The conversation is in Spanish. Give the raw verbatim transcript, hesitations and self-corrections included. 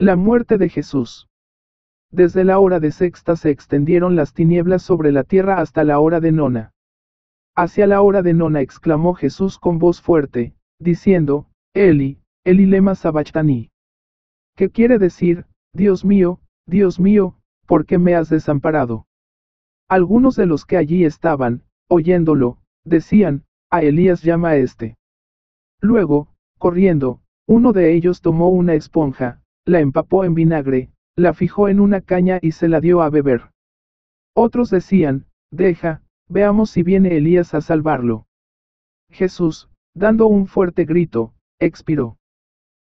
La muerte de Jesús. Desde la hora de sexta se extendieron las tinieblas sobre la tierra hasta la hora de nona. Hacia la hora de nona exclamó Jesús con voz fuerte, diciendo, Eli, Eli lema sabachthani. ¿Qué quiere decir, Dios mío, Dios mío, por qué me has desamparado? Algunos de los que allí estaban, oyéndolo, decían, a Elías llama a este. Luego, corriendo, uno de ellos tomó una esponja, la empapó en vinagre, la fijó en una caña y se la dio a beber. Otros decían, deja, veamos si viene Elías a salvarlo. Jesús, dando un fuerte grito, expiró.